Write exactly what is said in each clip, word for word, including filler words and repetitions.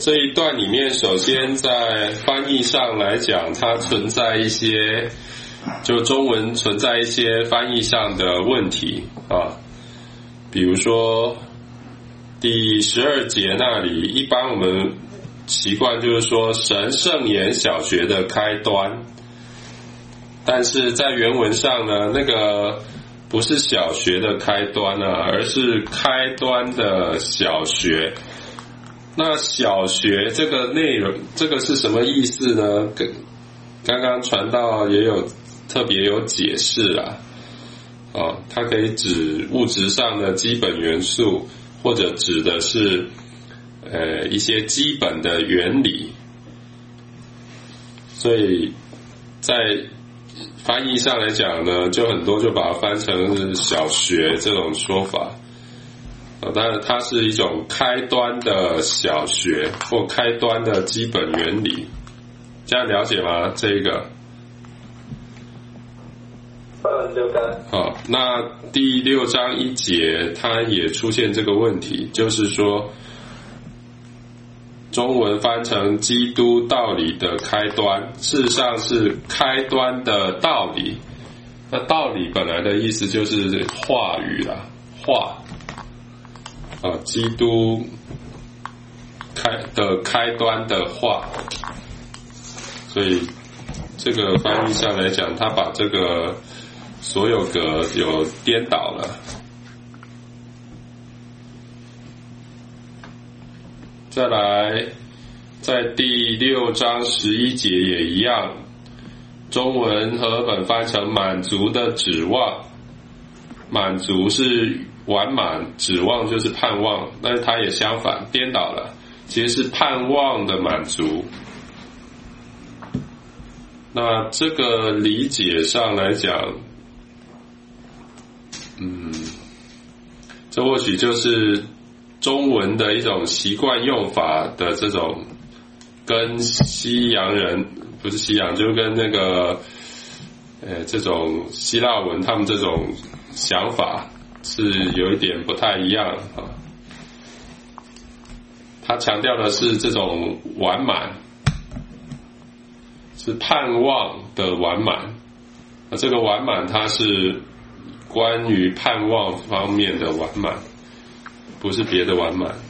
这一段里面，首先在翻译上来讲，它存在一些，就中文存在一些翻译上的问题啊，比如说第十二节那里，一般我们习惯就是说神圣言小学的开端，但是在原文上呢，那个不是小学的开端啊，而是开端的小学。那小学这个内容，这个是什么意思呢？刚刚传道也有特别有解释啦。哦，它可以指物质上的基本元素，或者指的是呃一些基本的原理。所以在翻译上来讲呢，就很多就把它翻成是小学这种说法。当然它是一种开端的小学或开端的基本原理，这样了解吗？这一个嗯，了解。 好，那第六章一节它也出现这个问题，就是说中文翻成基督道理的开端，事实上是开端的道理。那道理本来的意思就是话语啦，话啊，基督开的开端的话，所以这个翻译上来讲，他把这个所有格有颠倒了。再来，在第六章十一节也一样，中文和合本翻成满足的指望，满足是完满，指望就是盼望，但是它也相反颠倒了，其实是盼望的满足。那这个理解上来讲，嗯，这或许就是中文的一种习惯用法的这种，跟西洋人不是西洋，就跟那个呃这种希腊文他们这种想法是有一点不太一样啊。他强调的是这种完满，是盼望的完满。那这个完满它是关于盼望方面的完满，不是别的完满。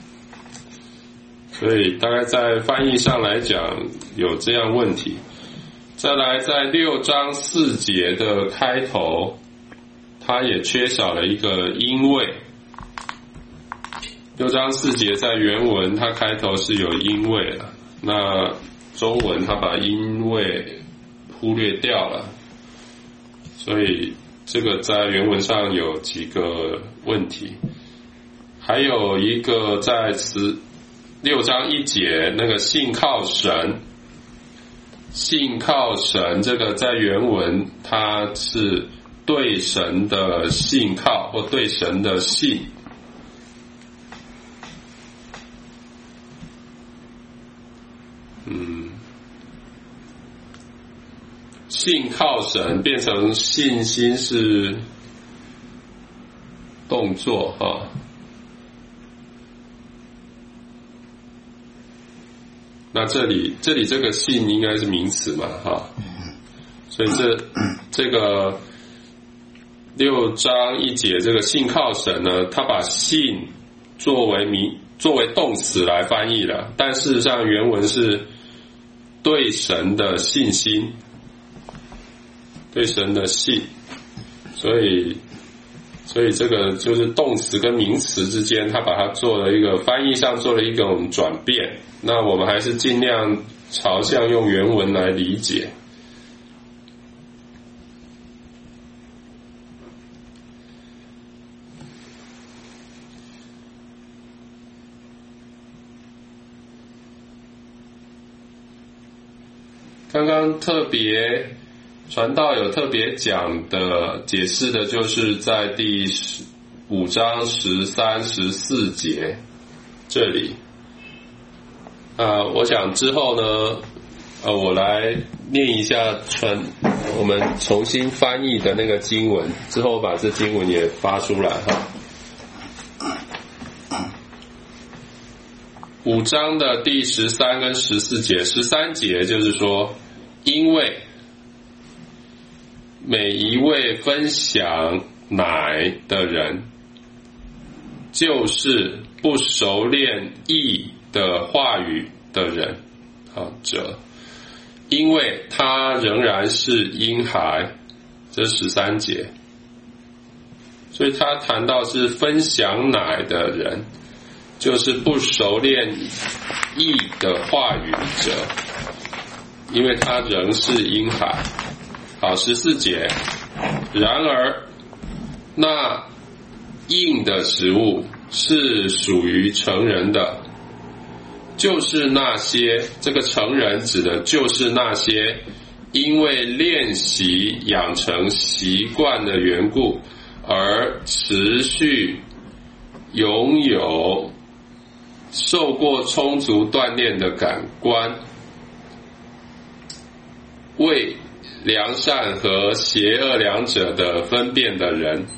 所以大概在翻译上来讲有这样问题。再来，在六章四节的开头，它也缺少了一个因为。六章四节在原文它开头是有因为的，那中文它把因为忽略掉了，所以这个在原文上有几个问题。还有一个在十六章一节那个信靠神，信靠神这个在原文它是对神的信靠或对神的信。嗯，信靠神变成信心是动作哈。那这里这里这个信应该是名词嘛哈，所以这这个六章一节这个信靠神呢，他把信作为名作为动词来翻译了，但事实上原文是对神的信心，对神的信，所以所以这个就是动词跟名词之间，他把它做了一个翻译上做了一种转变。那我们还是尽量朝向用原文来理解。刚刚特别传道有特别讲的解释的，就是在第五章十三、十四节这里。呃，我想之后呢，呃，我来念一下传我们重新翻译的那个经文，之后把这经文也发出来哈。 五章的第十三跟十四节，十三节就是说，因为每一位分享奶的人，就是不熟练义的话语的人啊者，因为他仍然是婴孩，这十三节。所以他谈到是分享奶的人，就是不熟练义的话语者，因为他仍是婴孩。好，十四节，然而那硬的食物是属于成人的，就是那些，这个成人指的就是那些因为练习养成习惯的缘故而持续拥有受过充足锻炼的感官，为良善和邪恶两者的分辨的人。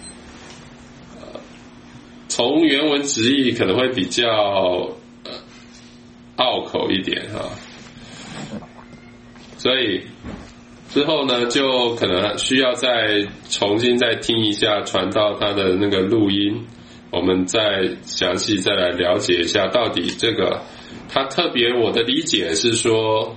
从原文直译可能会比较呃拗口一点哈，所以之后呢就可能需要再重新再听一下传道他的那个录音，我们再详细再来了解一下到底这个他特别，我的理解是说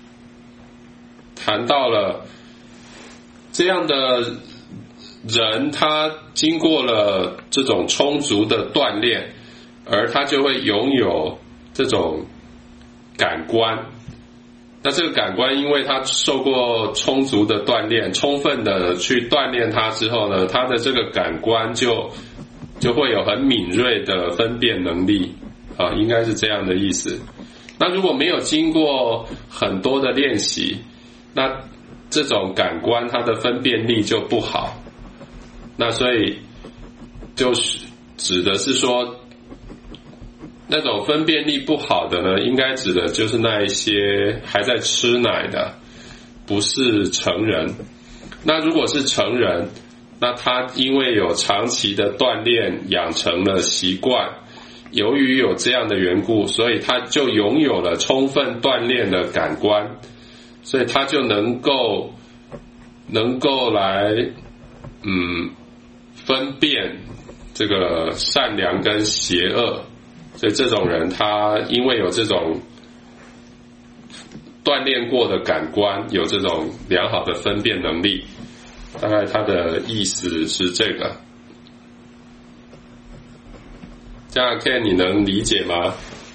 谈到了这样的人，他经过了这种充足的锻炼，而他就会拥有这种感官。那这个感官因为他受过充足的锻炼，充分的去锻炼它之后呢，他的这个感官就就会有很敏锐的分辨能力啊，应该是这样的意思。那如果没有经过很多的练习，那这种感官它的分辨力就不好。那所以就是指的是说，那种分辨力不好的呢，应该指的就是那一些还在吃奶的，不是成人。那如果是成人，那他因为有长期的锻炼养成了习惯，由于有这样的缘故，所以他就拥有了充分锻炼的感官，所以他就能够能够来嗯分辨这个善良跟邪恶。所以这种人他因为有这种锻炼过的感官，有这种良好的分辨能力，大概他的意思是这个。这样 Ken 你能理解吗？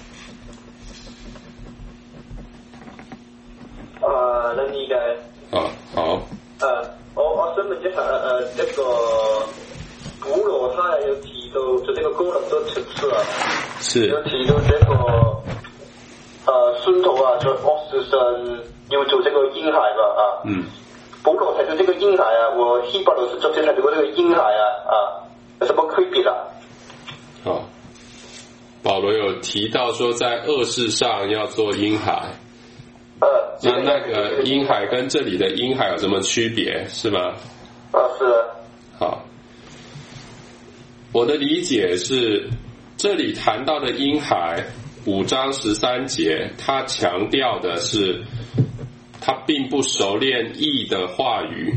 啊，能理解。 啊，好。 誒，我我想問一下誒一個保羅他有提到，就這個哥林多前書啊， 是有提到這個誒信徒啊，在惡事上要做這個嬰孩吧啊。嗯。保羅提到這個嬰孩啊，和希伯來書作者提到這個嬰孩啊啊，有什麼區別啊？ 好，保羅有提到說在惡事上要做嬰孩。呃，那那個嬰孩跟這裡的嬰孩有什麼區別，是嗎？ 啊，是。 好，我的理解是，這裡談到的嬰孩，五章十三節，他強調的是，他並不熟練義的話語。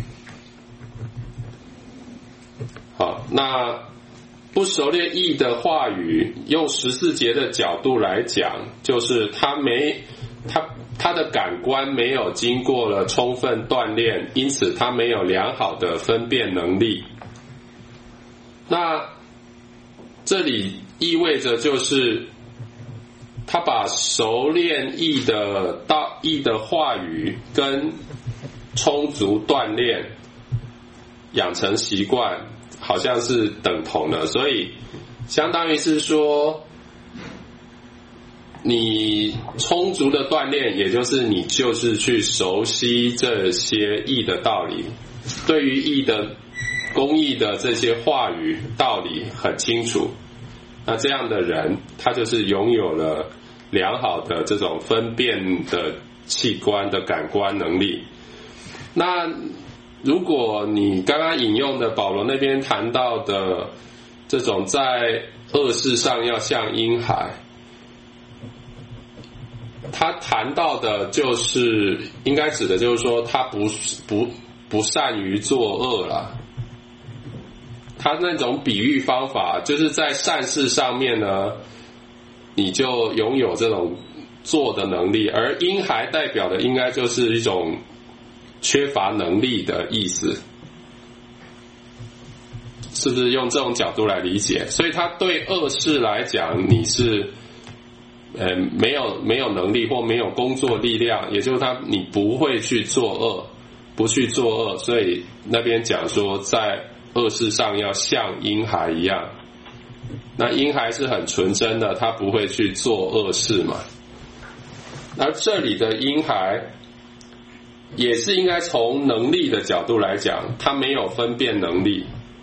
好，那不熟練義的話語，用十四節的角度來講，就是他沒他。他的感官沒有經過了充分鍛鍊，因此他沒有良好的分辨能力。那這裡意味着就是他把熟練義的道義的話語跟充足鍛鍊養成習慣好像是等同的，所以相當於是說你充足的鍛炼，也就是你就是去熟悉这些义的道理，对于义的公义的这些话语道理很清楚，那这样的人他就是拥有了良好的这种分辨的器官的感官能力。那如果你刚刚引用的保罗那边谈到的这种在恶事上要像婴孩， 他谈到的就是应该指的就是说他不不不善于作恶啦。他那种比喻方法就是在善事上面呢，你就拥有这种做的能力，而婴孩代表的应该就是一种缺乏能力的意思，是不是用这种角度来理解？所以他对恶事来讲，你是呃没有没有能力或没有工作力量，也就是他你不会去作恶，不去作恶，所以那边讲说在恶事上要像婴孩一样。那婴孩是很纯真的，他不会去做恶事嘛。而这里的婴孩也是应该从能力的角度来讲，他没有分辨能力。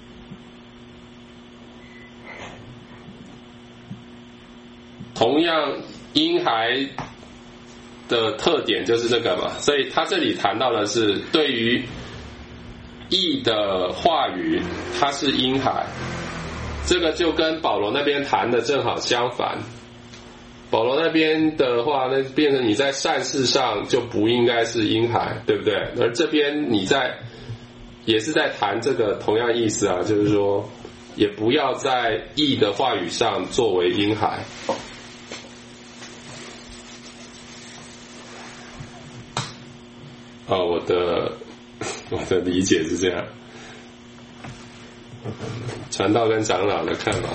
同样，婴孩的特点就是这个嘛，所以他这里谈到的是对于义的话语，他是婴孩。这个就跟保罗那边谈的正好相反。保罗那边的话，那变成你在善事上就不应该是婴孩，对不对？而这边你在也是在谈这个同样意思啊，就是说也不要在义的话语上作为婴孩。哦，我的我的理解是这样。传道跟长老的看法。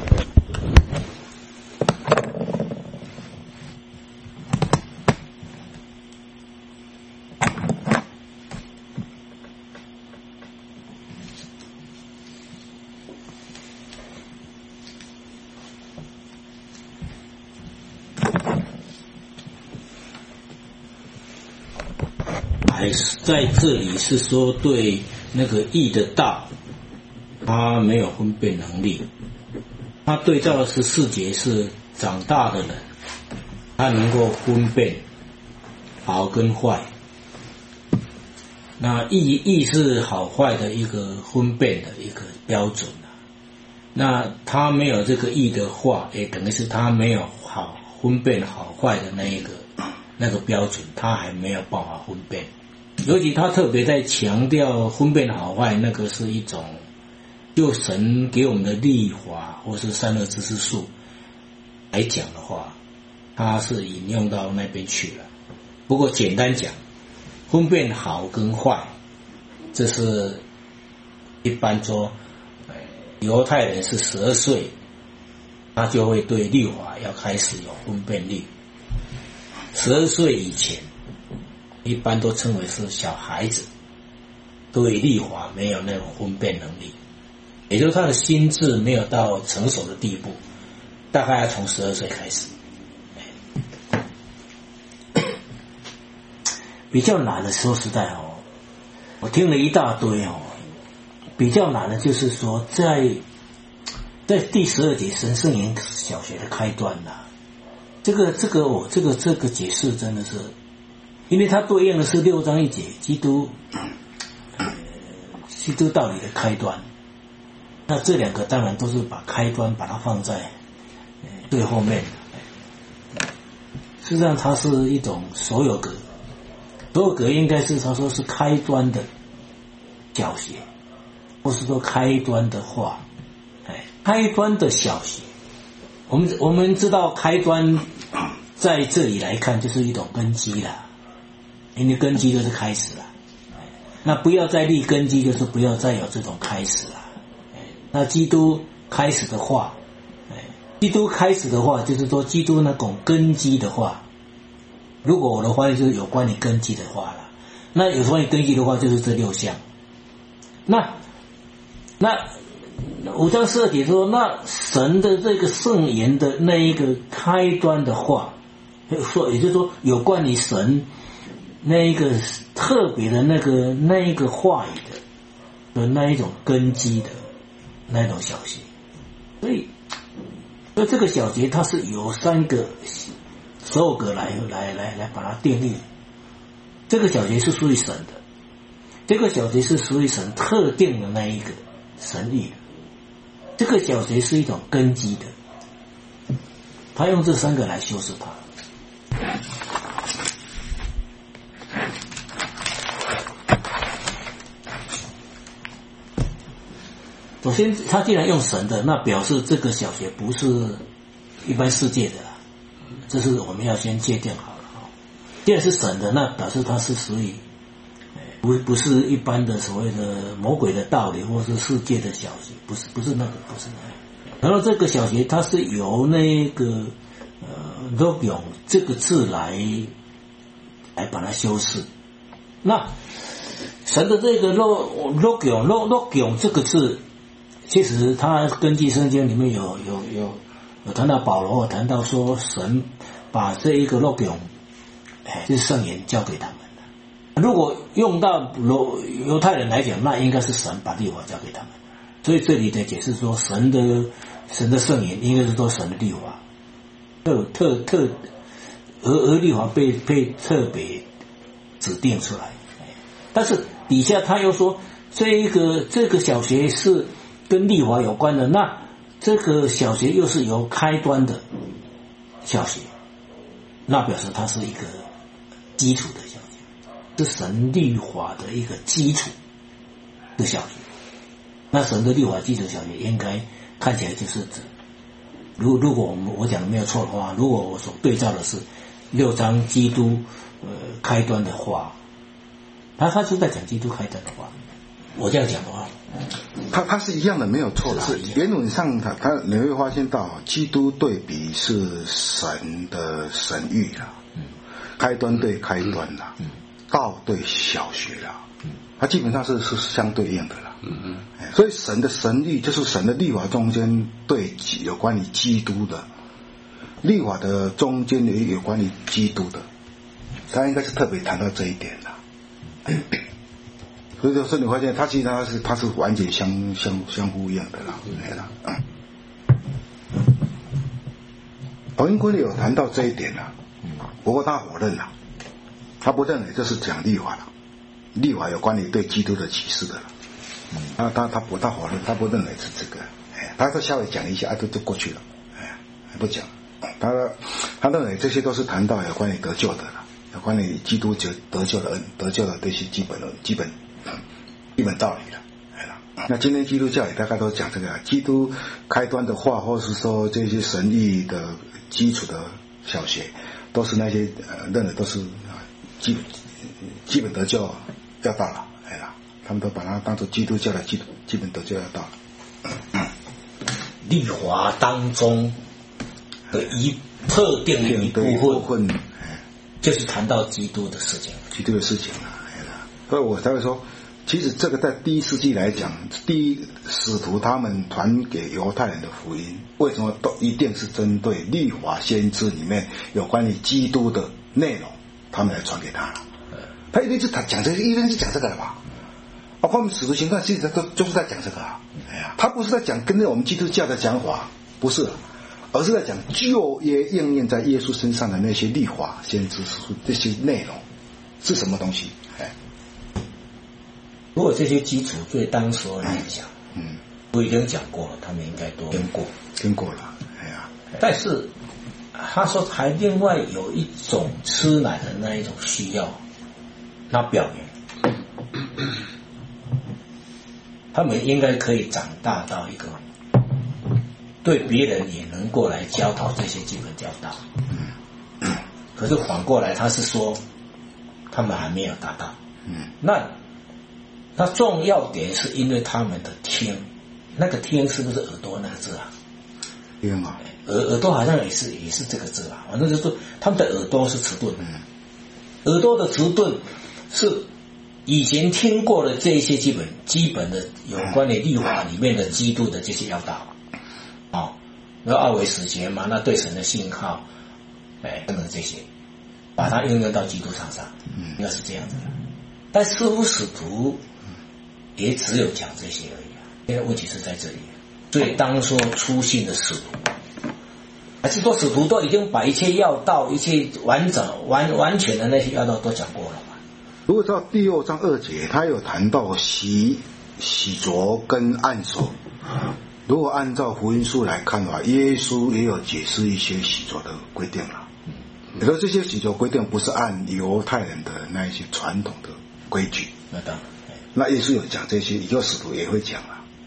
还是在这里是说对那个义的道，他没有分辨能力。他对照的十四节是长大的人，他能够分辨好跟坏。那义义是好坏的一个分辨的一个标准啊。那他没有这个义的话，也等于是他没有好分辨好坏的那一个那个标准，他还没有办法分辨。尤其他特别在强调分辨好坏，那个是一种就神给我们的律法或是善恶知识树来讲的话，他是引用到那边去了。不过简单讲，分辨好跟坏，这是一般说犹太人是十二岁，他就会对律法要开始有分辨力。十二岁以前一般都称为是小孩子，对律法没有那种分辨能力，也就是他的心智没有到成熟的地步，大概要从十二岁开始。比较难的说实在哦，我听了一大堆哦，比较难的就是说在在第十二节神圣言小学的开端呐、啊，这个这个我、哦、这个这个解释真的是，因为它对应的是六章一节基督呃基督道理的开端。那这两个当然都是把开端把它放在呃最后面的。实际上它是一种所有格，所有格应该是他说是开端的小学，或是说开端的话，哎，开端的小学。我们我们知道开端在这里来看就是一种根基啦，因为根基就是开始了。那不要再立根基，就是不要再有这种开始了。那基督开始的话，基督开始的话就是说基督那种根基的话，如果我的翻译就是有关于根基的话了，那有关于根基的话就是这六项。那那五章十二节说，那神的这个圣言的那一个开端的话，说也就是说有关于神那一个特别的那个那一个话语的的那一种根基的那种小节。所以所以这个小节它是由三个所有格来来来来把它定义。这个小节是属于神的，这个小节是属于神特定的那一个神意的，这个小节是一种根基的，他用这三个来修饰它。 首先他既然用神的，那表示这个小学不是一般世界的啦，这是我们要先界定好了。既然是神的，那表示它是属于不不是一般的所谓的魔鬼的道理，或是世界的小学，不是不是那个不是那个。然后这个小学它是由那个呃 logion 这个字来来把它修饰。那神的这个 logion logion 这个字，其实它根据圣经里面有有有有谈到保罗，有谈到说神把这一个 logion 哎，就是圣言交给他们的。如果用到犹太人来讲，那应该是神把律法交给他们。所以这里的解释说，神的神的圣言应该是说神的律法，特特特，而而律法被被特别指定出来。但是底下他又说，这一个这个小学是跟律法有关的，那这个小学又是由开端的小学，那表示它是一个基础的小学，是神律法的一个基础的小学。那神的律法基础小学应该看起来就是指，如如果我们我讲的没有错的话，如果我所对照的是六章基督呃开端的话，他他是在讲基督开端的话，我这样讲的话， 他他是一样的，没有错的。是原文上他他你会发现到，基督对比是神的神谕啦，嗯，开端对开端啦，嗯，道对小学啦，嗯，它基本上是是相对应的啦，嗯嗯，所以神的神谕就是神的律法中间对有关于基督的，律法的中间也有关于基督的，他应该是特别谈到这一点啦。所以说你发现它其实它是它是完全相相相呼应的啦，对啦。福音规律有谈到这一点啦，不过他否认啦，他不认为这是讲律法了，律法有关于对基督的启示的了，他他他不他否认，他不认为是这个，哎，他稍微讲一下，啊，就就过去了，哎，不讲，他他认为这些都是谈到有关于得救的了。有关于基督得救的恩、得救的这些基本的基本、嗯、基本道理了。那今天基督教也大概都讲这个，基督开端的话，或是说这些神谕的基础的小学，都是那些呃认为都是基基本得救要到了，哎呀，他们都把它当作基督教的基基本得救要到了。 律法当中的一特定的一部分。就是谈到基督的事情， 基督的事情啊，所以我才会说，其实这个在第一世纪来讲，第一使徒他们传给犹太人的福音，为什么都一定是针对律法先知里面有关于基督的内容，他们来传给他了。他一定是他讲这个，一定是讲这个了吧？包括我们使徒行传，其实都就是在讲这个啊。哎呀，他不是在讲跟着我们基督教的讲法，不是。而是在讲旧约应验在耶稣身上的那些律法先知书这些内容是什么东西？哎， 如果这些基础对当时来讲，嗯，我已经讲过了，他们应该都听过， 听过了，哎呀。 但是他说还另外有一种吃奶的那一种需要，那表明他们应该可以长大到一个。对别人也能够来教导这些基本教导，可是反过来他是说他们还没有达到，那那重要点是因为他们的听，那个听是不是耳朵那个字啊？ 听啊， 耳耳朵好像也是也是这个字啊，反正就是他们的耳朵是迟钝，耳朵的迟钝是以前听过的这一些基本基本的有关于律法里面的基督的这些教导。哦，那二维使节嘛，那对神的信号，哎，等等这些，把它应用到基督身上，嗯，应该是这样子的。但似乎使徒也只有讲这些而已啊。现在问题是在这里，所以当说初信的使徒，还是说使徒都已经把一切要道、一切完整、完完全的那些要道都讲过了嘛？ 如果到第六章二节，他有谈到洗洗濯跟按手。如果按照福音书来看的话，耶稣也有解释一些洗濯的规定了。也就是这些洗濯规定不是按犹太人的那一些传统的规矩。 那当然， 那耶稣有讲这些，以后使徒也会讲了。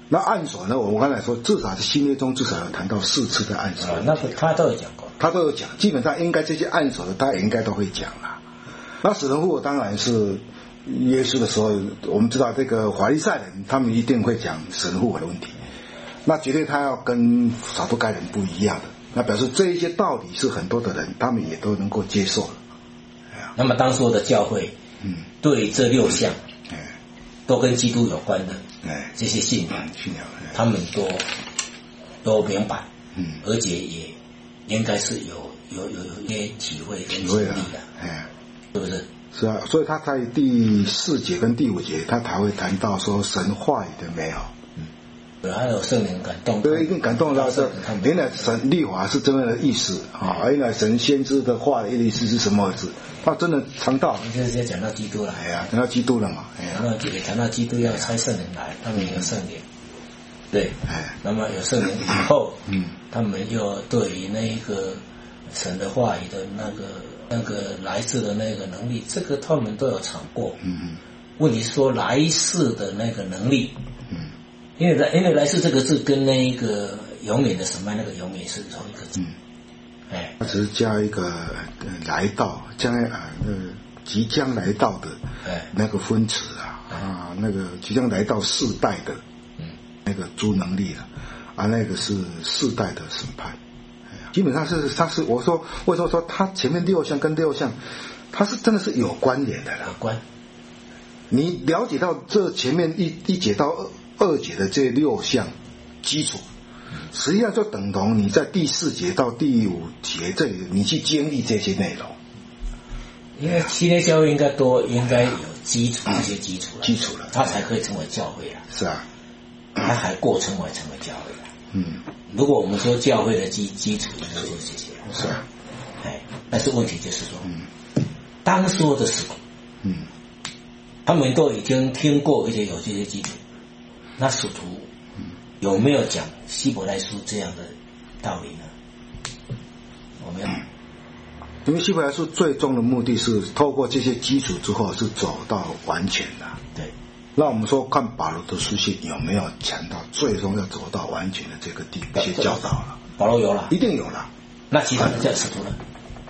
那按手呢？我刚才说，至少是新约中至少有谈到四次的按手、 啊，那个他都有讲过， 他都有讲，基本上应该这些按手的，他也应该都会讲啦。那死人复活当然是耶稣的时候，我们知道这个法利赛人，他们一定会讲死人复活的问题，那绝对他要跟撒都该人不一样的，那表示这一些道理是很多的人他们也都能够接受的。 那么当时的教会，嗯，对这六项，嗯，都跟基督有关的，哎，这些信仰，信仰，他们都都明白，嗯，而且也应该是有有有有一些体会跟经历的，哎，是不是？ 是啊，所以他在第四节跟第五节，他才会谈到说神话语的美好。 对，还有圣灵感动， 对，一定感动到这。原来神律法是这样的意思啊，原来神先知的话的意思是什么意思？他真的尝到。 你现在讲到基督了， 哎呀，讲到基督了嘛，哎呀， 那也谈到基督要差圣灵来，他们有圣灵，对，哎，那么有圣灵以后，嗯，他们又对于那一个神的话语的那个那个来世的那个能力，这个他们都有尝过，嗯嗯。问题是说来世的那个能力，嗯。因为来，因为来世这个字跟那一个永远的审判那个永远是同一个字，嗯，哎， 他只是加一个、呃、来到，将来啊，呃，即将来到的，哎，那个分词啊，啊，那个即将来到世代的，嗯，那个诸能力了，啊，那个是世代的审判，哎呀，基本上是，他是我说为什么说他前面六项跟六项，他是真的是有关联的了， 有关， 你了解到这前面一一节到二。二节的这六项基础，实际上就等同你在第四节到第五节这里，你去经历这些内容。 因为新约教会应该多，应该有基础这些基础了， 基础了， 它才可以成为教会啊。 是啊， 它还过程为成为教会了。嗯，如果我们说教会的基基础就是这些， 是啊， 哎，但是问题就是说，嗯，当说的使徒，嗯，他们都已经听过，而且有这些基础。那使徒有没有讲希伯来书这样的道理呢？我们要， 因为希伯来书最终的目的是透过这些基础之后是走到完全的。 对， 那我们说看保罗的书信有没有讲到最终要走到完全的这个地步，一些教导了？ 保罗有了， 一定有了。 那其他的叫使徒呢？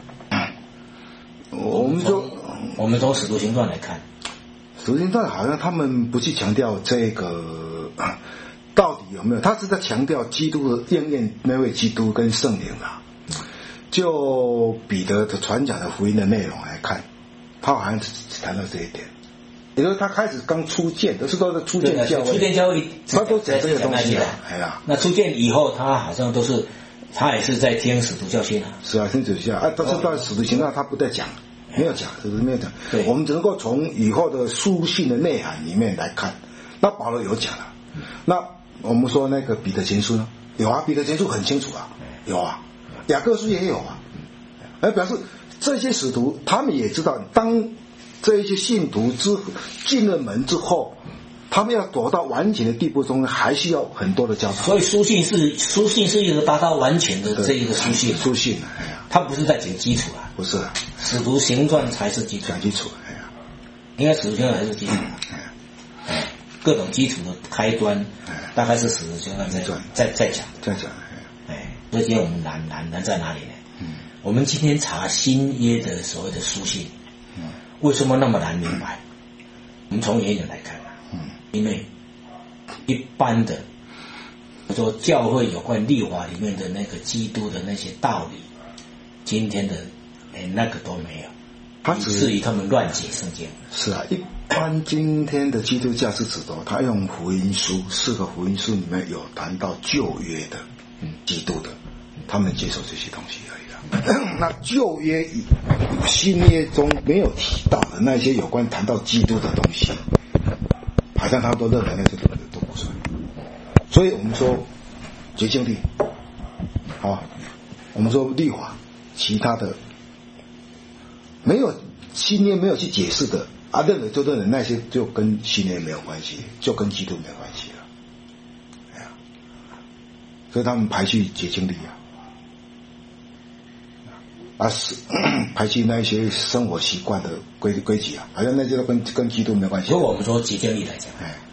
我们说， 我们从使徒行传来看， 使徒行传好像他们不去强调这个。到底有没有？他是在强调基督的应验那位基督跟圣灵啊。就彼得的传讲的福音的内容来看，他好像只谈到这一点。也就是他开始刚出建，都是都是出建教会， 出建教会他都讲这个东西了。哎呀， 那出建以后，他好像都是他也是在听使徒教训啊。 是啊，听使徒教啊，但是到使徒行传他不再讲，没有讲，是不是没有讲？对，我们只能够从以后的书信的内涵里面来看。那保罗有讲了。那我们说那个彼得前书呢？有啊，彼得前书很清楚啊，有啊，雅各书也有啊，而表示这些使徒他们也知道，当这一些信徒之进了门之后，他们要走到完全的地步中，还需要很多的教导。 所以书信是书信是一个达到完全的这一个书信， 书信，哎呀， 他不是在讲基础啊， 不是啊， 使徒行传才是基础， 讲基础，哎呀， 应该使徒行传才是基础。各种基础的开端，大概是使徒行传在在在讲， 在讲， 哎，所以今天我们难难难在哪里呢？嗯，我们今天查新约的所谓的书信，嗯，为什么那么难明白？我们从原因来看啊，嗯，因为一般的，说教会有关律法里面的那个基督的那些道理，今天的连那个都没有，以至于他们乱解圣经。 是啊，一般今天的基督教是指的，他用福音书，四个福音书里面有谈到旧约的，嗯，基督的，他们接受这些东西而已了。那旧约新约中没有提到的那些有关谈到基督的东西，好像他们都认为那些都都不算。所以我们说洁净律，好，我们说律法，其他的没有新约没有去解释的。啊，认为就认为那些就跟新约没有关系，就跟基督没有关系了，哎呀，所以他们排去洁净律啊，啊是排去那一些生活习惯的规规矩啊，好像那些都跟跟基督没有关系。 如果我们说洁净律来讲，哎，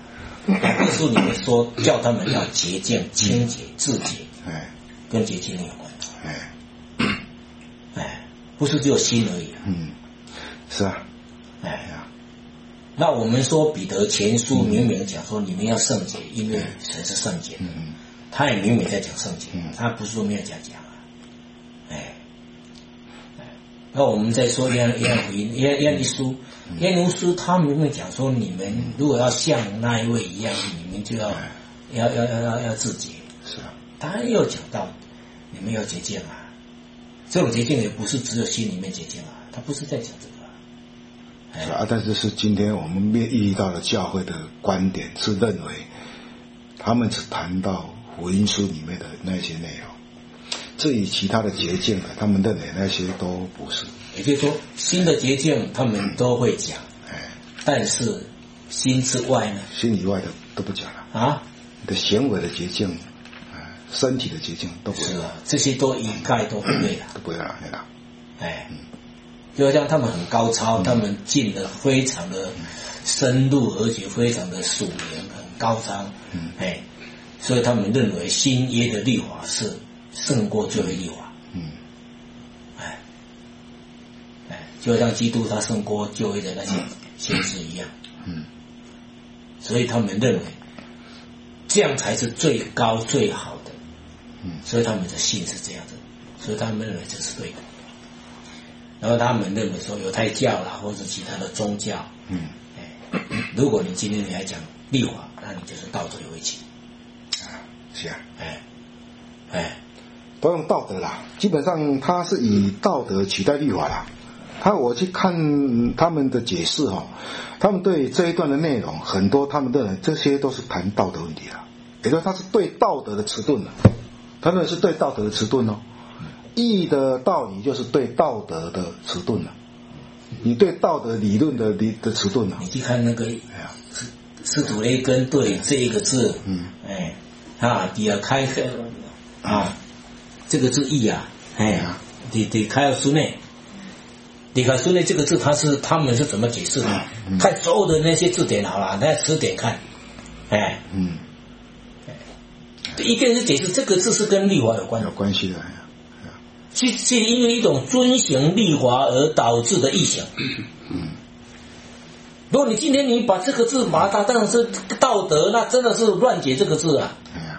两部书里面说叫他们要洁净、清洁、自洁， 哎， 跟洁净有关的， 哎， 哎，不是只有心而已啊， 嗯，是啊， 哎呀，那我们说彼得前书明明讲说你们要圣洁，因为神是圣洁的， 嗯， 他也明明在讲圣洁， 嗯， 他不是说没有这样讲啊，哎，那我们再说约翰约翰福音约约翰一书。耶稣书他明明讲说，你们如果要像那一位一样，你们就要要要要要要自洁。 是啊， 他又讲到你们要洁净啊，这种洁净也不是只有心里面洁净啊，他不是在讲这个、啊。 是啊，但是是今天我们面遇到的教会的观点是认为，他们只谈到福音书里面的那些内容，至于其他的洁净的，他们认为那些都不是。 也就是说，新的洁净他们都会讲， 哎， 但是心之外呢？ 心以外的都不讲了啊， 你的行为的洁净，啊，身体的洁净都不会。 是啊，这些都一概都不对了， 都不会了，对了。 哎，就像他们很高超，嗯、他们进的非常的深入，而且非常的属灵，很高超，嗯，哎，所以他们认为新约的律法是胜过旧约律法，嗯，哎，哎，就像基督他胜过旧约的那些先知一样，嗯，所以他们认为这样才是最高最好的，嗯，所以他们的信是这样子，所以他们认为这是对的。然后他们认为说犹太教啦，或者其他的宗教，嗯，哎，如果你今天你来讲律法，那你就是道德有为情， 啊，是啊， 哎，哎， 都用道德啦，基本上他是以道德取代律法啦。他我去看他们的解释哈、哦，他们对这一段的内容很多，他们认为这些都是谈道德问题啦，也就是他是对道德的迟钝了，他认为是对道德的迟钝哦。义的道理就是对道德的迟钝了，你对道德理论的理的迟钝了。 你去看那个，哎呀，司徒雷根对这一个字，嗯，哎，啊，底下开个啊，这个字义啊，哎呀，底底开尔书内，底开书内这个字，它是他们是怎么解释的？嗯、看所有的那些字典好了，那词典看，哎，嗯，一个人是解释这个字是跟律法有关的， 有关系的。 是是因为一种遵行律法而导致的异形。嗯，如果你今天你把这个字把它当成是道德，那真的是乱解这个字啊。哎呀，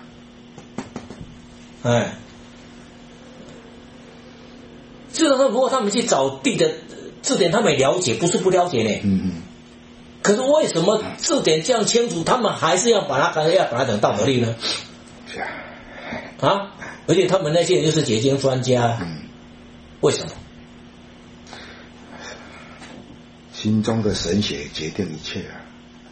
哎，至少说，如果他们去找地的字典，他们也了解，不是不了解呢。嗯嗯。可是为什么字典这样清楚，他们还是要把它要把它讲道德律呢？是啊。啊？而且他们那些人就是解经专家，嗯，为什么？ 心中的神血决定一切啊！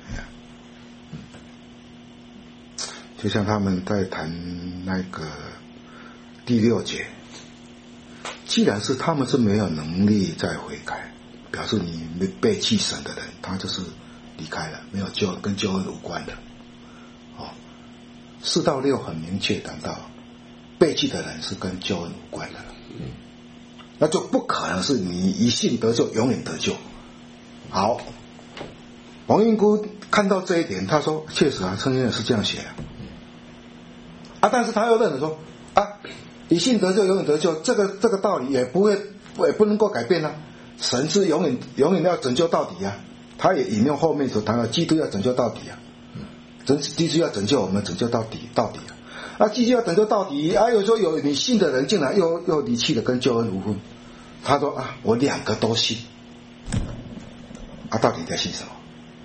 就像他们在谈那个第六节，既然是他们是没有能力再悔改，表示你没背弃神的人，他就是离开了，没有救跟救恩无关的。哦，四到六很明确谈到。背弃的人是跟救恩无关的了，嗯，那就不可能是你一信得救，永远得救。好，王云姑看到这一点，他说：“确实啊，圣经是这样写的啊。”但是他又认为说：“啊，一信得救，永远得救，这个这个道理也不会，也不能够改变啊。神是永远永远要拯救到底啊。”他也引用后面所谈的，基督要拯救到底啊，真基督要拯救我们，拯救到底，到底啊。啊，基督要拯救到底啊！有时候有你信的人进来又又离弃了，跟救恩无分。他说啊，我两个都信。啊，到底在信什么？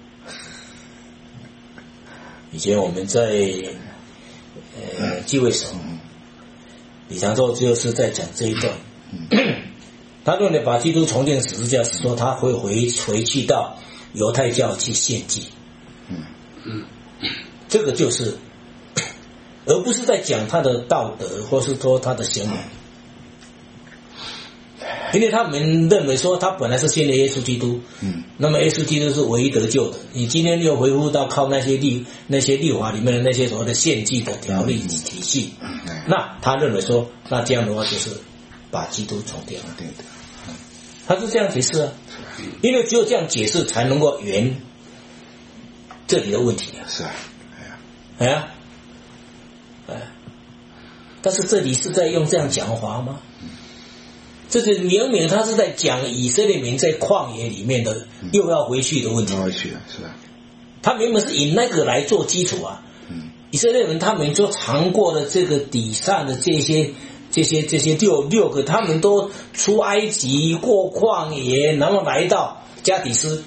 以前我们在呃继位省，李长寿就是在讲这一段。他认为把基督重建十字架，是说他会回回去到犹太教去献祭。嗯嗯，这个就是。而不是在讲他的道德，或是说他的行为，因为他们认为说他本来是信的耶稣基督，嗯，那么耶稣基督是唯一得救的。你今天又回复到靠那些律那些律法里面的那些所谓的献祭的条例体系，嗯嗯、那他认为说，那这样的话就是把基督重建了。对的，嗯、他是这样解释啊，因为只有这样解释才能够圆这里的问题啊。 是啊。 哎呀，哎，但是这里是在用这样讲话吗？这个明明他是在讲以色列民在旷野里面的又要回去的问题， 要回去了，是吧？ 他明明是以那个来做基础啊。嗯，以色列人他们就尝过了这个底上的这些这些这些六六个，他们都出埃及过旷野，然后来到加底斯。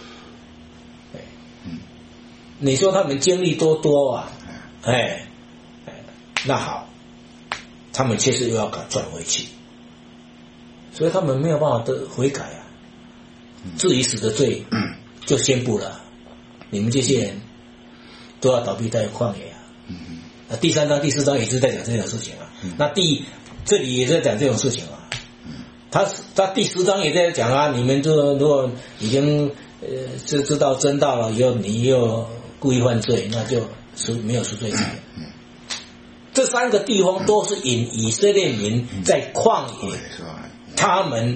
嗯，你说他们经历多多啊？哎，那好，他们确实又要转回去。所以他们没有办法的悔改啊，至于死的罪就宣布了，你们这些人都要倒闭在旷野啊。那第三章、第四章也是在讲这种事情啊。那第这里也在讲这种事情啊。他他第十章也在讲啊，你们就如果已经呃知知道真道了以后，你又故意犯罪，那就赎没有赎罪祭。这三个地方都是引以色列民在旷野。他们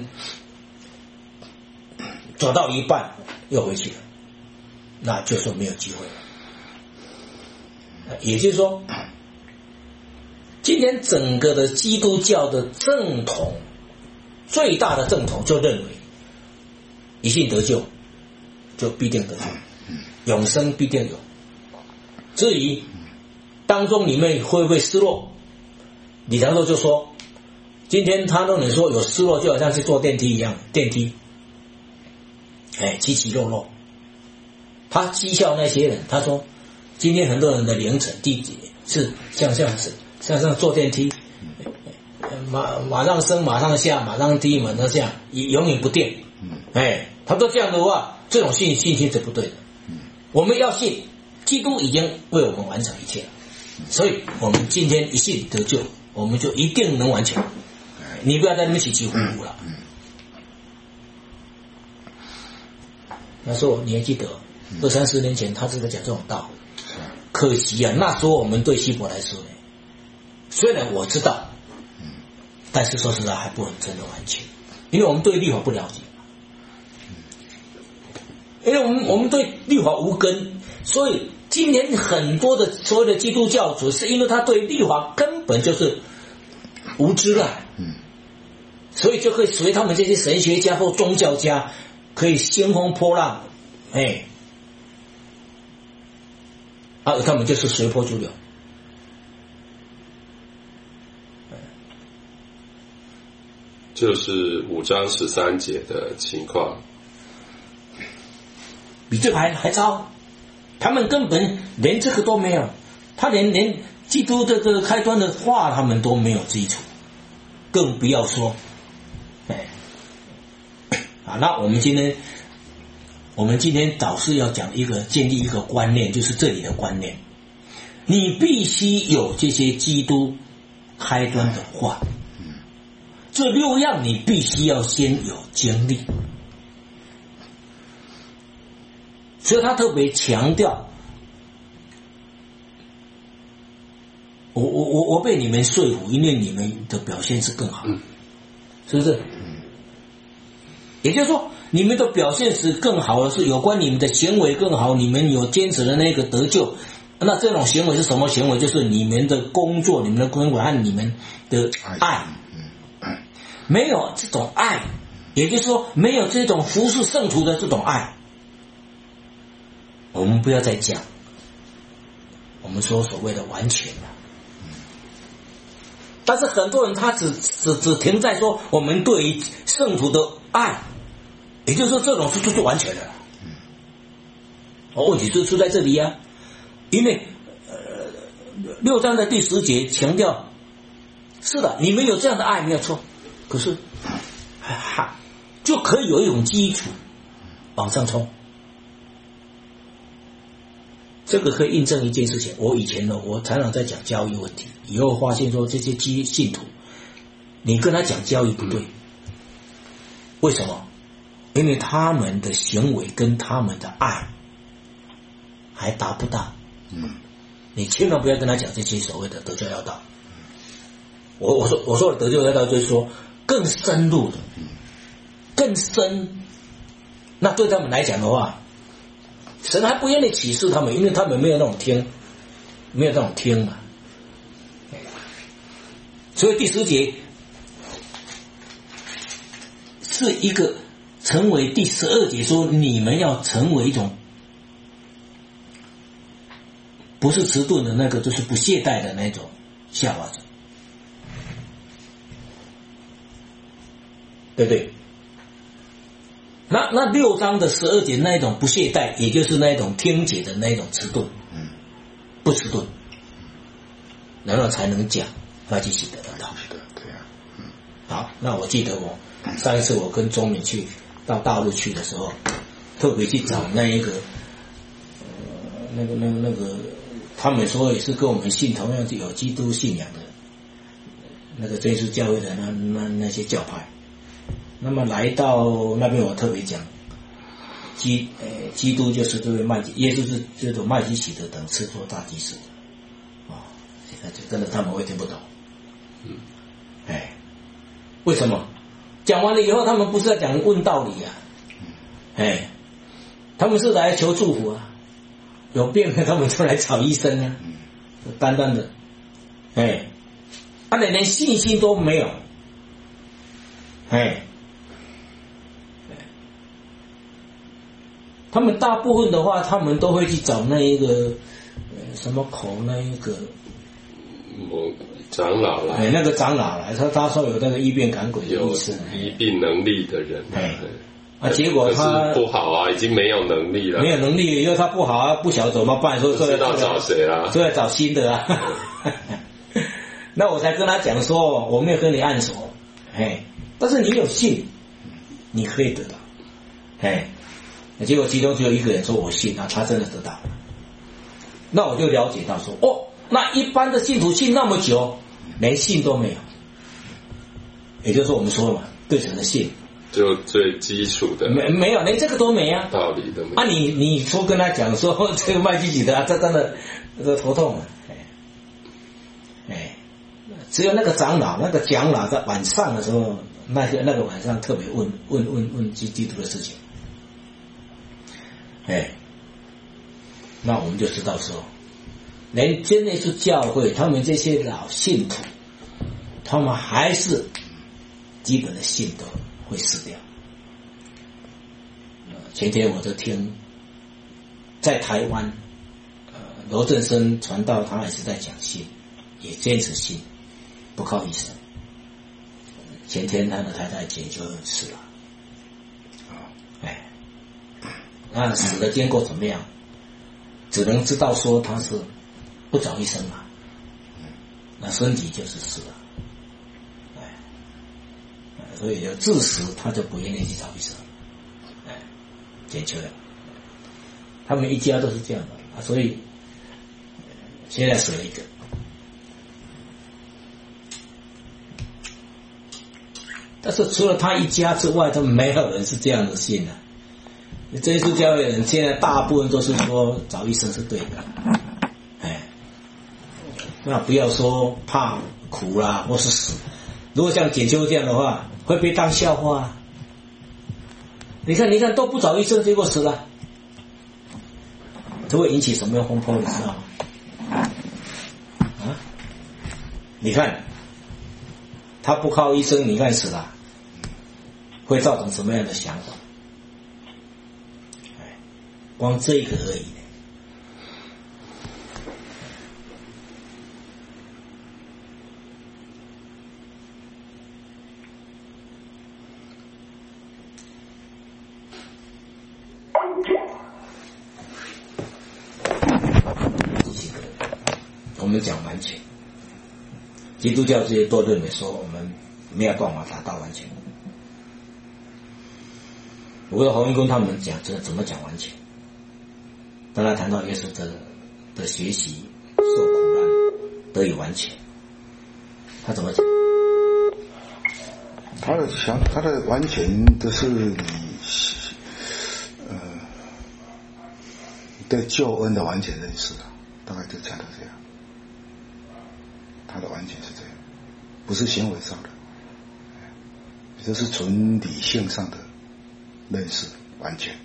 走到一半又回去了，那就说没有机会了。也就是说，今天整个的基督教的正统，最大的正统就认为，一信得救，就必定得救，永生必定有。至于当中里面会不会失落，李长寿就说。今天他都能说有失落，就好像是坐电梯一样，电梯，哎，起起落落。他讥笑那些人，他说，今天很多人的凌晨地铁是像像是像像坐电梯，马马上升马上下，马上低马上下，永远不变。哎，他说这样的话，这种信信心是不对的。我们要信，基督已经为我们完成一切了，所以我们今天一信得救，我们就一定能完成。你不要在那边起起伏伏了。那时候你还记得，二三十年前他是在讲这种道理。可惜啊，那时候我们对希伯来书呢，虽然我知道，但是说实在还不能真的完全，因为我们对律法不了解，因为我们我们对律法无根，所以今天很多的所谓的基督教徒，是因为他对律法根本就是无知了。所以就可以随他们这些神学家或宗教家可以兴风破浪，哎，啊，他们就是随波逐流。 就是五章十三节的情况， 比这个还还糟。他们根本连这个都没有，他连连基督这个开端的话他们都没有基础，更不要说。哎，啊，那我们今天，我们今天导师要讲一个建立一个观念，就是这里的观念，你必须有这些基督开端的话，这六样你必须要先有经历，所以他特别强调，我我我我被你们说服，因为你们的表现是更好。是不是？也就是说，你们的表现是更好的，是有关你们的行为更好，你们有坚持的那个得救。那这种行为是什么行为？就是你们的工作、你们的工作和你们的爱。没有这种爱，也就是说，没有这种服侍圣徒的这种爱，我们不要再讲我们说所谓的完全了。但是很多人他只只只停在说我们对于圣徒的爱，也就是说这种是就是完全的了。问题是出在这里啊，因为呃六章的第十节强调，是的，你们有这样的爱没有错，可是哈哈就可以有一种基础往上冲。这个可以印证一件事情，我以前呢，我常常在讲教育问题，以后发现说这些基信徒，你跟他讲教育不对，为什么？因为他们的行为跟他们的爱还达不到。嗯，你千万不要跟他讲这些所谓的得救要道。我我说我说的得救要道就是说更深入的，更深。那对他们来讲的话，神还不愿意启示他们，因为他们没有那种听。 没有这种听嘛。所以第十节是一个成为第十二节说你们要成为一种不是迟钝的那个，就是不懈怠的那种下滑者，对不对？那那六章的十二节那一种不懈怠，也就是那一种听解的那一种迟钝，嗯，不迟钝，然后才能讲麦基洗德的道。 对呀，嗯。 好，那我记得我上一次我跟钟敏去到大陆去的时候，特别去找那一个，呃，那个那个那个，他们说也是跟我们信同样有基督信仰的，那个真耶稣教会的那那那些教派。那么来到那边，我特别讲，基呃基督就是这位麦基，耶稣是这种麦基洗德等次做大祭司，啊、哦，现在就真的他们会听不懂，嗯，哎，为什么？讲完了以后，他们不是在讲问道理啊，哎，他们是来求祝福啊，有病了他们就来找医生啊，单单的，哎，他连连信心都没有，哎。他们大部分的话，他们都会去找那一个呃什么口那一个， 我长老啦， 哎，那个长老啦，他他说有那个医病赶鬼的意思， 有医病能力的人， 哎，啊，结果他不好啊，已经没有能力了， 没有能力，因为他不好啊，不晓得怎么办，说不知道找谁啦， 就要找新的啊。那我才跟他讲说，我没有跟你按手，哎，但是你有信，你可以得到，哎。结果其中只有一个人说我信啊，他真的得到了。那我就了解到说，哦，那一般的信徒信那么久，连信都没有，也就是我们说嘛，对神的信， 就最基础的， 没没有，连这个都没啊， 道理都没有。 啊你，你你说跟他讲说这个麦基洗德啊，这真的这头痛啊，哎，哎，只有那个长老，那个长老在晚上的时候，那个那个晚上特别问问问问基基督的事情。哎，那我们就知道说，连真耶稣教会他们这些老信徒，他们还是基本的信都会失掉。前天我就听在台湾，呃，罗振生传道，他还是在讲信，也坚持信，不靠医生。前天他的太太姐就死了，哎。那死的经过怎么样？只能知道说他是不找医生嘛，那身体就是死了，哎，所以就致死他就不愿意去找医生，哎，解决了。他们一家都是这样的啊，所以现在死了一个。但是除了他一家之外，都没有人是这样的信的。这耶稣教会的人现在大部分都是说找医生是对的，哎，那不要说怕苦啦或是死，如果像简秋这样的话，会被当笑话。你看，你看都不找医生，结果死了，这会引起什么样风波？你知道吗？啊，你看他不靠医生，你看死了，会造成什么样的想法？光这个而已。我们讲完全，基督教这些都认为说我们没有办法达到完全。不过洪一公他们讲这怎么讲完全？当他谈到耶稣的的学习受苦难得以完全，他怎么讲？ 他的想，他的完全都是你，呃，对救恩的完全认识啊，大概就讲到这样。他的完全是这样，不是行为上的，这是纯理性上的认识完全。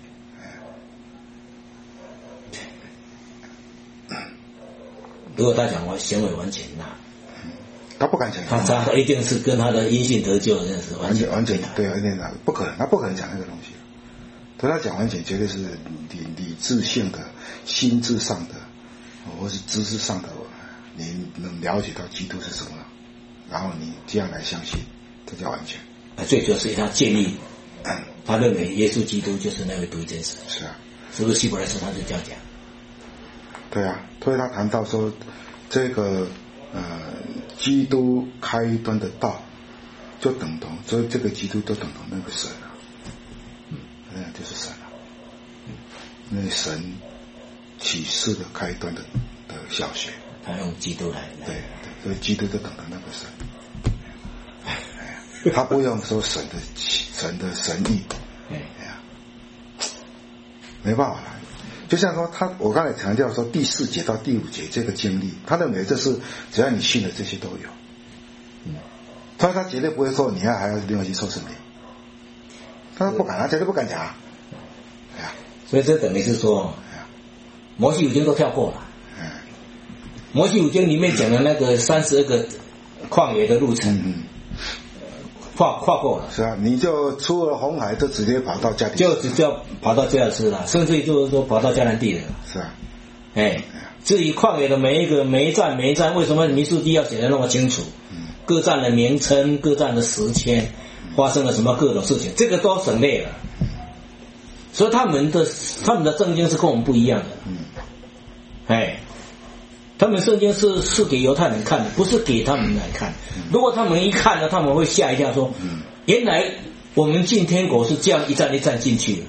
如果他讲完行为完全那， 他不敢讲， 他他一定是跟他的因性得救认识完全完全对啊，一定不可能，他不可能讲那个东西。对他讲完全绝对是理理智性的、心智上的，或是知识上的，你能了解到基督是什么，然后你这样来相信，这叫完全。 最主要是他建立，他认为耶稣基督就是那位独一真神。 是啊， 是不是希伯来书他就这样讲？ 对啊，所以他谈到说，这个呃，基督开端的道，就等同，所以这个基督就等同那个神啊，嗯，那就是神啊，嗯，那神启示的开端的的小学， 他用基督来，来对对，所以基督就等同那个神。他不用说神的神的神意，哎呀，没办法了。就像说他，我刚才强调说第四节到第五节这个经历，他认为这是只要你信了，这些都有。嗯，所以他绝对不会说你要还要另外去受圣灵，他不敢，他绝对不敢讲。哎呀， 所以这等于是说，摩西五经都跳过了。嗯，摩西五经里面讲的那个三十二个旷野的路程。嗯。跨跨过了， 是啊，你就出了红海，就直接跑到迦南， 就直接跑到迦南斯了，甚至于就是说跑到迦南地了。 是啊， 哎，至于旷野的每一个每一站每一站，为什么民数记要写得那么清楚？嗯，各站的名称、各站的时间，发生了什么各种事情，这个都省略了。所以他们的他们的圣经是跟我们不一样的。嗯，哎。他们圣经是是给犹太人看的，不是给他们来看。如果他们一看呢，他们会吓一跳，说：“原来我们进天国是这样一站一站进去的。”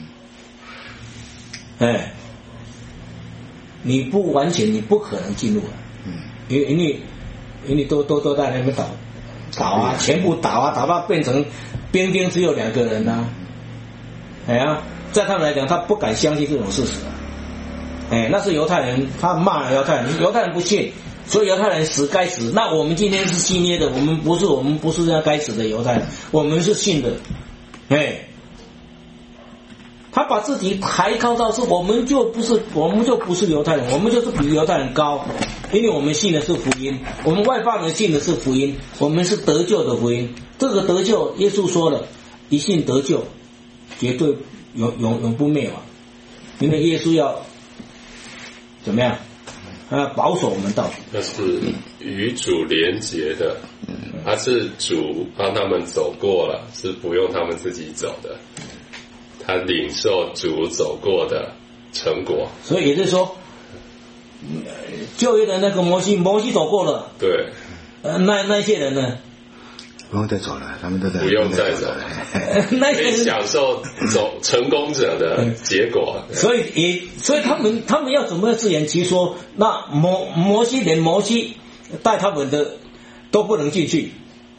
哎，你不完全，你不可能进入了。因为因为因为都都都在那边倒倒啊，全部倒啊，倒到变成兵丁只有两个人啊。哎呀，在他们来讲，他不敢相信这种事实。哎，那是犹太人，他骂犹太人，犹太人不信，所以犹太人死该死。那我们今天是信耶的，我们不是，我们不是那该死的犹太人，我们是信的。哎，他把自己抬高到是，我们就不是，我们就不是犹太人，我们就是比犹太人高，因为我们信的是福音，我们外邦人信的是福音，我们是得救的福音。这个得救，耶稣说了，一信得救，绝对永永永不灭亡，因为耶稣要。怎么样？啊，保守我们到底。 那是与主连结的，他是主帮他们走过了，是不用他们自己走的，他领受主走过的成果。 所以也就是说，旧约的那个摩西，摩西走过了。 对。 呃，那那些人呢？ 不用再走了，他们都在不用再走了，可以享受走成功者的结果。 所以也，所以他们他们要怎么自圆其说？那摩摩西连摩西带他们的都不能进去，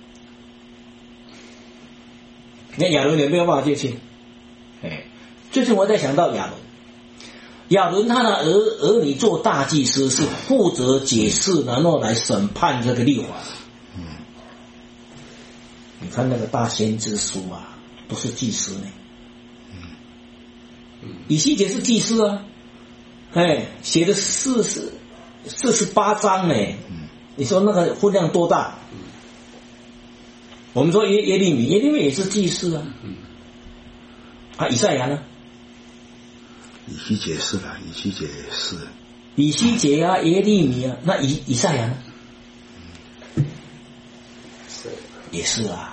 那亚伦也没有办法进去。哎，最近我在想到亚伦，亚伦他的儿儿女做大祭司，是负责解释，然后来审判这个律法。你看那个大先知书啊，都是祭司呢。以西结是祭司啊，哎，写的四十四十八章呢。你说那个分量多大？我们说耶耶利米，耶利米也是祭司啊。啊，以赛亚呢？ 以西结是了，以西结是。 以西结啊，耶利米啊，那以以赛亚呢？也是啊。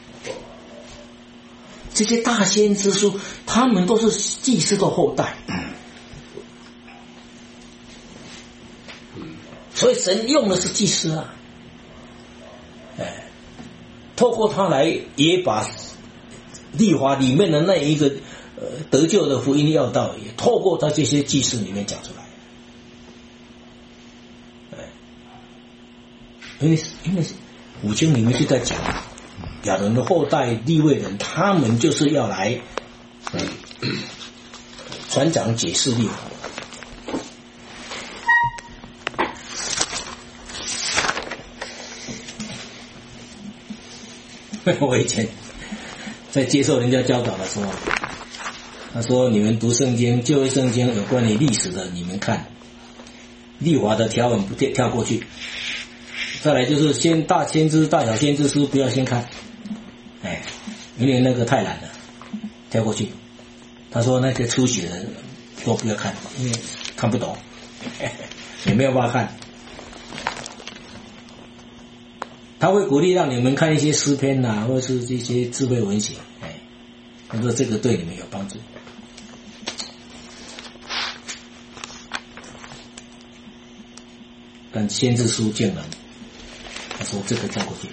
这些大先知书，他们都是祭司的后代，所以神用的是祭司啊，哎，透过他来也把律法里面的那一个呃得救的福音要道，也透过他这些祭司里面讲出来，哎，因为因为五经里面就在讲。亚伦的后代利未人，他们就是要来传讲解释律法。我以前在接受人家教导的时候，他说：“你们读圣经，旧约圣经有关于历史的，你们看； 律法的条文不跳跳过去。再来就是先大先知大小先知书不要先看，哎，因为那个太难了，跳过去。他说那些初学的都不要看，因为看不懂，也没有办法看。他会鼓励让你们看一些诗篇呐、啊，或者是这些智慧文学，哎，他说这个对你们有帮助。但先知书竟然，他说这个跳过去。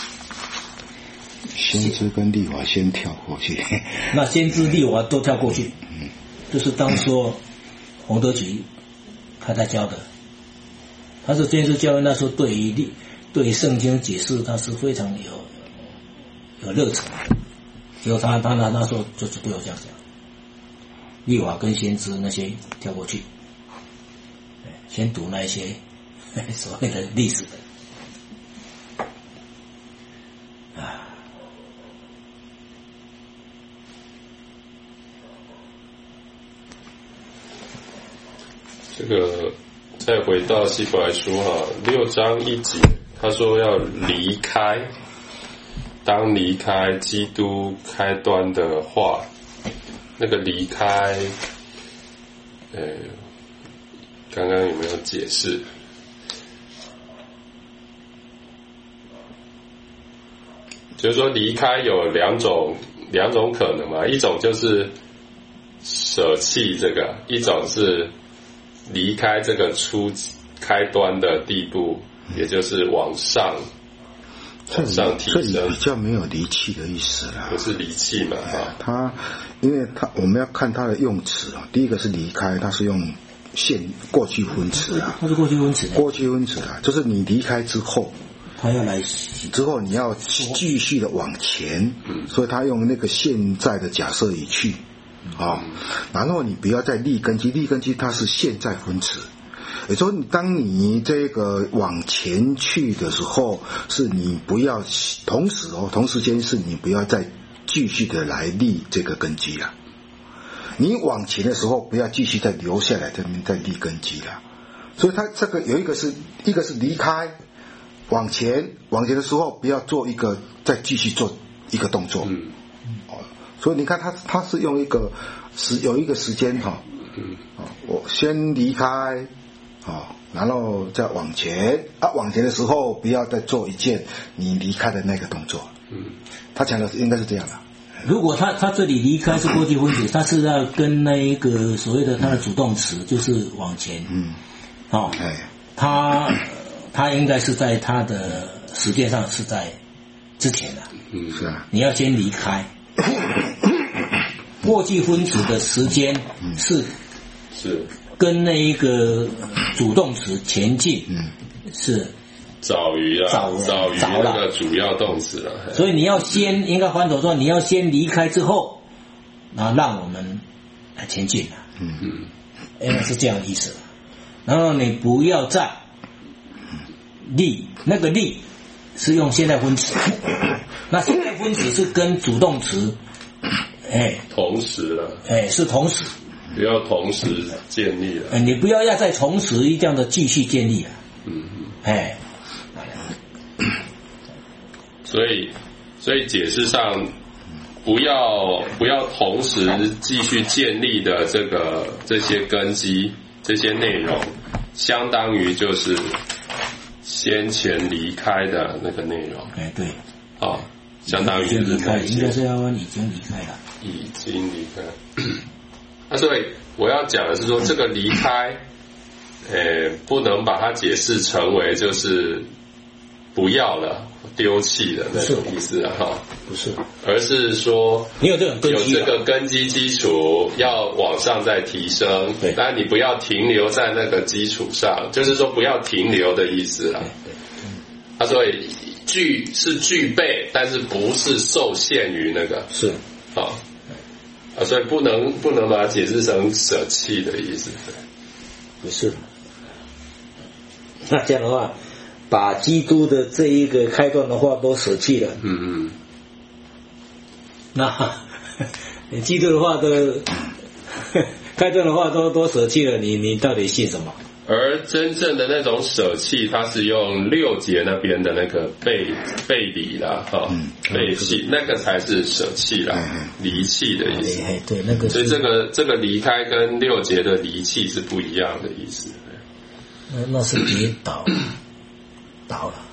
先知跟律法先跳过去。 那先知律法都跳过去， 嗯， 就是当说洪德举他在教的，他是先知教育那时候对于律对于圣经解释他是非常有有热忱，结果他他那那时候就是对我这样讲，律法跟先知那些跳过去，先读那些所谓的历史的。 这个再回到希伯来书哈，六章一节，他说要离开，当离开基督开端的话，那个离开，呃，刚刚有没有解释？就是说离开有两种两种可能嘛，一种就是舍弃这个，一种是离开这个初开端的地步，也就是往上往上提升。 这里比较没有离弃的意思啦， 不是离弃嘛？啊， 他因为他我们要看他的用词啊，第一个是离开，他是用现过去分词啊， 他是过去分词的， 过去分词啊，就是你离开之后。 他要来之后你要继续的往前， 嗯， 所以他用那个现在的假设语句啊、嗯，然后你不要再立根基，立根基它是现在分词，也就是说，当你这个往前去的时候，是你不要同时哦，同时间是你不要再继续的来立这个根基了。你往前的时候，不要继续再留下来这边再立根基了。所以它这个有一个是一个是离开。往前，往前的时候不要做一个，再继续做一个动作。 嗯， 哦，所以你看他他是用一个时有一个时间哈， 嗯， 啊，我先离开，啊，然后再往前啊，往前的时候不要再做一件你离开的那个动作。 嗯， 他讲的应该是这样的。 如果他他这里离开是过去分词，他是要跟那一个所谓的他的主动词，嗯、就是往前。 嗯， 哦， 哎， 他。他应该是在他的时间上是在之前的， 嗯， 是啊， 你要先离开。过去分词的时间是是跟那一个主动词前进， 嗯， 是早于啊， 早早于那个主要动词了。 所以你要先应该反手说，你要先离开之后，然后让我们来前进啊， 嗯嗯， 应该是这样的意思。然后你不要再。立那个立是用现在分词，那现在分词是跟主动词，哎， 同时了， 哎，是同时， 不要同时建立了， 哎，你不要要再同时这样的继续建立了， 嗯嗯， 哎， 所以所以解释上不要不要同时继续建立的这个这些根基这些内容，相当于就是先前离开的那个内容， 哎，对， 啊，相当于已经离开了，应该是要已经离开了， 已经离开。那所以我要讲的是说，这个离开，呃，不能把它解释成为就是不要了、丢弃的那种意思啊，哈， 不是， 而是说你有这种根基， 有这个根基基础，要往上再提升， 对， 但你不要停留在那个基础上，就是说不要停留的意思啦。他说具是具备，但是不是受限于那个， 是啊啊，所以不能不能把它解释成舍弃的意思， 不是。那这样的话，把基督的这一个开端的话都舍弃了， 嗯嗯， 那你基督的话都开端的话都都舍弃了，你你到底信什么？ 而真正的那种舍弃，它是用六节那边的那个背背离啦，哈、嗯，背弃，那个才是舍弃啦，嗯、离弃的意思。 哎，对，那个。 所以这个这个离开跟六节的离弃是不一样的意思。 那那是跌倒，倒了，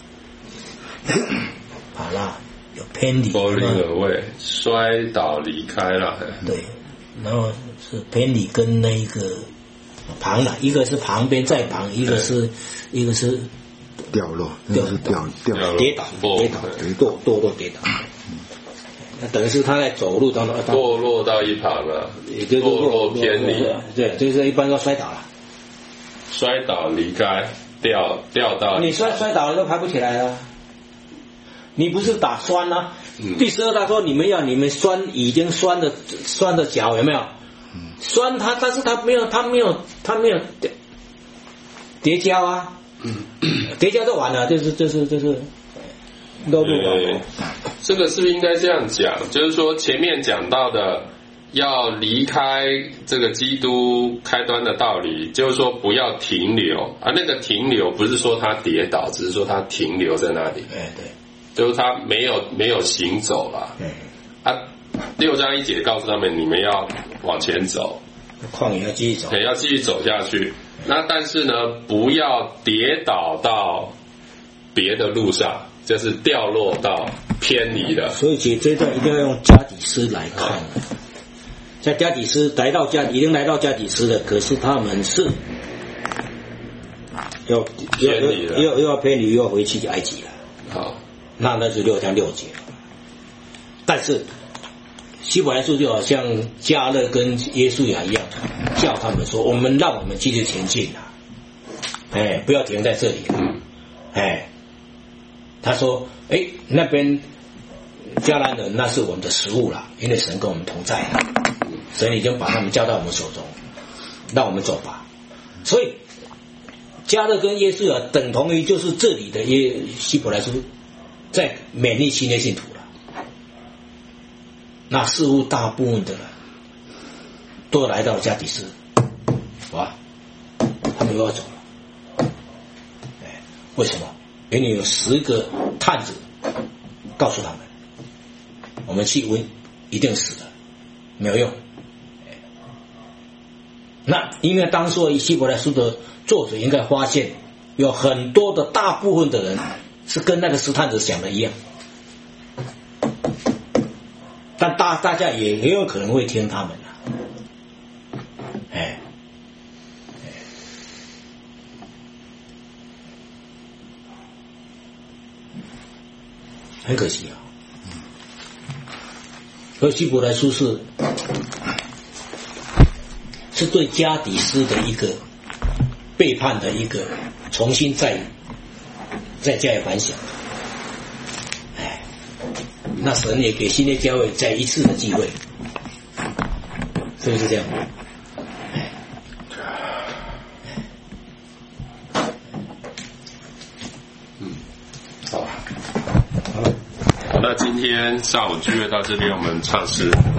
好啦，有偏离。 falling away， 摔倒离开了。 对，然后是偏离跟那一个。旁了，一个是旁边在旁，一个是一个是掉落，掉是掉掉跌倒，跌倒，堕堕落跌倒。那等于是他在走路当中堕落到一旁了，也就是堕落偏离， 对，就是一般都摔倒了， 摔倒离开，掉掉到你摔摔倒了都爬不起来了。你不是打酸啊？嗯、第十二他说你们要你们酸已经酸的酸的脚有没有？酸它，但是它没有，它没有，它没有叠叠加啊，叠加就完了，就是就是就是漏入了。 这个是不是应该这样讲？就是说前面讲到的要离开这个基督开端的道理，就是说不要停留啊。那个停留不是说他跌倒，只是说他停留在那里。 哎，对， 就是他没有没有行走了。 嗯， 啊。六章一节告诉他们，你们要往前走， 旷野要继续走， 对，要继续走下去。那但是呢，不要跌倒到别的路上，就是掉落到偏离了。 所以其实这段一定要用加底斯来看。在加底斯来到加，已经来到加底斯了，可是他们是要偏离了， 又又要偏离，又要回去埃及了。 好， 那那就六章六节。但是希伯来书就好像加勒跟耶稣亚一样，叫他们说：“我们让我们继续前进啊！哎，不要停在这里了。哎，他说：哎，那边迦南人那是我们的食物了，因为神跟我们同在了，神已经把他们交到我们手中，让我们走吧。所以加勒跟耶稣亚等同于就是这里的耶希伯来书在勉励新约信徒。”那似乎大部分的人都来到了加底斯，哇，他们又要走了。哎，为什么？因为有十个探子告诉他们，我们去温一定死的，没有用。那因为当初希伯来书的作者应该发现，有很多的大部分的人是跟那个十探子想的一样。但大大家也也有可能会听他们的，哎，很可惜啊。而希伯来书是是对加底斯的一个背叛的一个重新再再加以反省。那神也给新的教会再一次的机会，是不是这样？ 嗯，好，好，那今天上午聚会到这边，我们唱诗。